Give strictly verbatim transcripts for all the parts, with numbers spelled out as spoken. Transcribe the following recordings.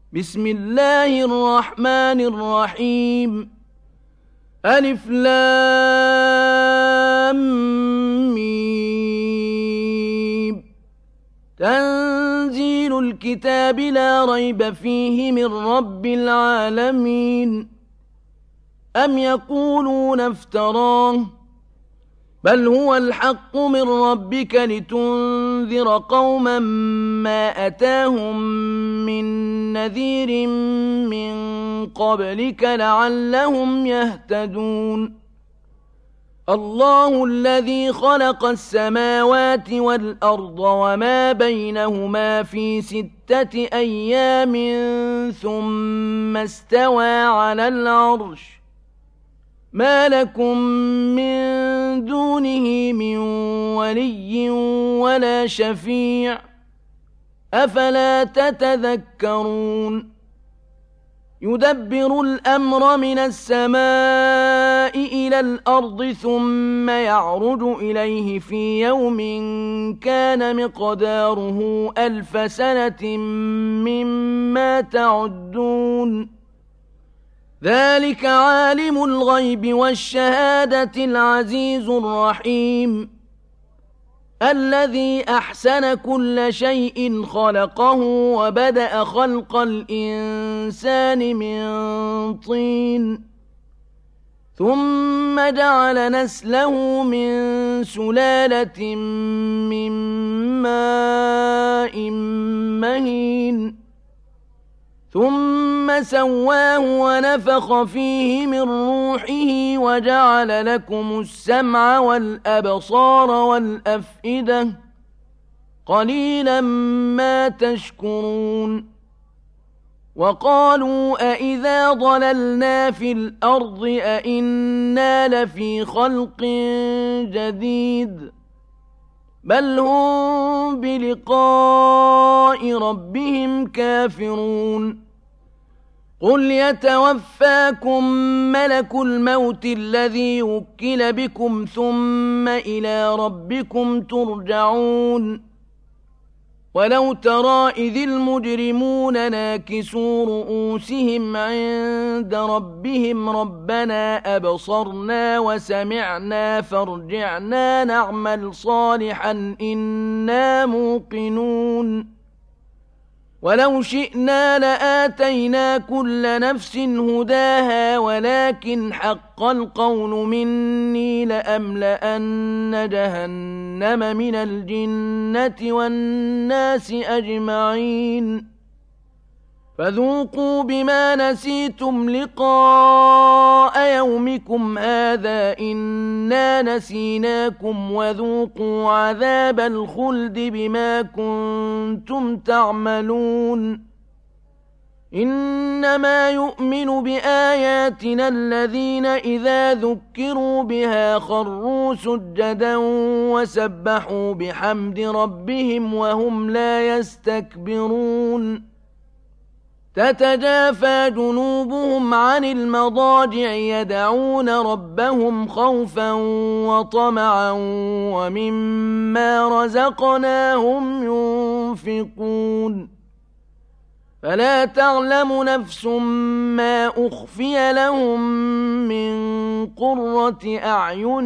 بسم الله الرحمن الرحيم ألف لام ميم تنزيل الكتاب لا ريب فيه من رب العالمين أم يقولون افتراه بل هو الحق من ربك لتنذر قوما ما أتاهم من نذير من قبلك لعلهم يهتدون الله الذي خلق السماوات والأرض وما بينهما في ستة أيام ثم استوى على العرش ما لكم من دونه من ولي ولا شفيع أفلا تتذكرون يدبر الأمر من السماء إلى الأرض ثم يعرج إليه في يوم كان مقداره ألف سنة مما تعدون ذلك عالم الغيب والشهادة العزيز الرحيم الذي أحسن كل شيء خلقه وبدأ خلق الإنسان من طين ثم جعل نسله من سلالة من ماء مهين ثم سواه ونفخ فيه من روحه وجعل لكم السمع والأبصار والأفئدة قليلا ما تشكرون وقالوا أإذا ضللنا في الأرض أإنا لفي خلق جديد بل هم بلقاء ربهم كافرون قل يتوفاكم ملك الموت الذي وكل بكم ثم إلى ربكم ترجعون ولو ترى إذ المجرمون ناكسوا رؤوسهم عند ربهم ربنا أبصرنا وسمعنا فارجعنا نعمل صالحا إنا موقنون ولو شئنا لآتينا كل نفس هداها ولكن حق القول مني لأملأن جهنم من الجنة والناس أجمعين فذوقوا بما نسيتم لقاء يومكم هذا إنا نسيناكم وذوقوا عذاب الخلد بما كنتم تعملون إنما يؤمن بآياتنا الذين إذا ذكروا بها خروا سجدا وسبحوا بحمد ربهم وهم لا يستكبرون تتجافى جنوبهم عن المضاجع يدعون ربهم خوفا وطمعا ومما رزقناهم ينفقون فلا تعلم نفس ما أخفي لهم من قرة أعين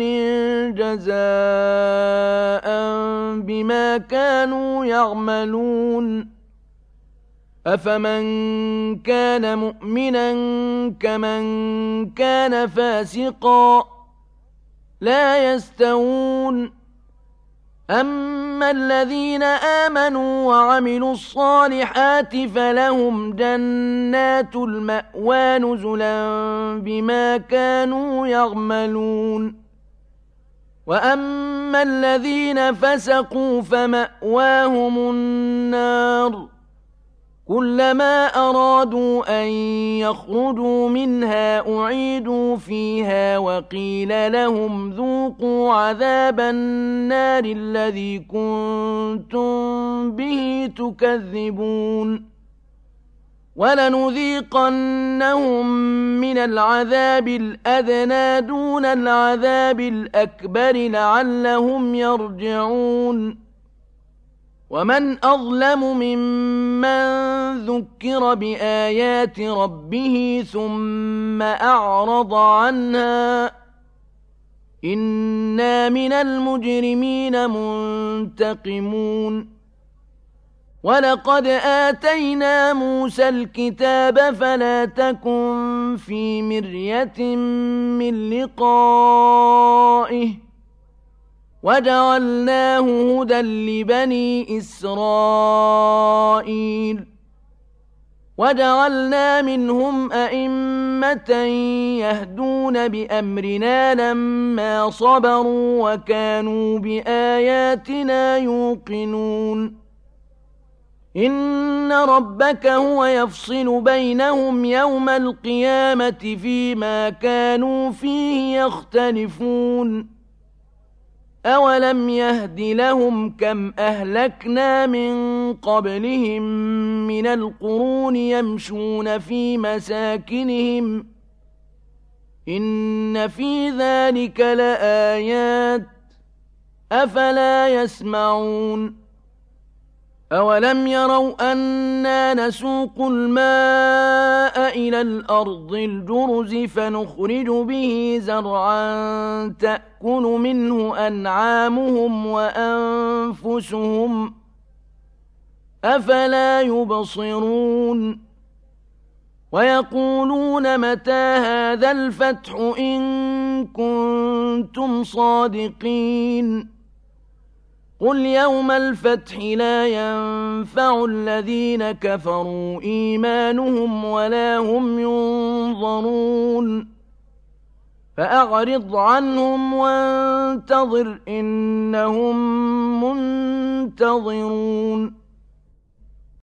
جزاء بما كانوا يعملون أفمن كان مؤمنا كمن كان فاسقا لا يستوون أما الذين آمنوا وعملوا الصالحات فلهم جنات المأوى نزلا بما كانوا يعملون وأما الذين فسقوا فمأواهم النار كلما أرادوا أن يخرجوا منها أعيدوا فيها وقيل لهم ذوقوا عذاب النار الذي كنتم به تكذبون ولنذيقنهم من العذاب الأدنى دون العذاب الأكبر لعلهم يرجعون ومن أظلم ممن ذكر بآيات ربه ثم أعرض عنها إنا من المجرمين منتقمون ولقد آتينا موسى الكتاب فلا تكن في مرية من لقائه وجعلناه هدى لبني إسرائيل وجعلنا منهم أئمة يهدون بأمرنا لما صبروا وكانوا بآياتنا يوقنون إن ربك هو يفصل بينهم يوم القيامة فيما كانوا فيه يختلفون أولم يهد لهم كم أهلكنا من قبلهم من القرون يمشون في مساكنهم إن في ذلك لآيات أفلا يسمعون أولم يروا أنا نسوق الماء إلى الأرض الجرز فنخرج به زرعا تأكل منه أنعامهم وأنفسهم أفلا يبصرون ويقولون متى هذا الفتح إن كنتم صادقين قل يوم الفتح لا ينفع الذين كفروا إيمانهم ولا هم ينظرون فأعرض عنهم وانتظر إنهم منتظرون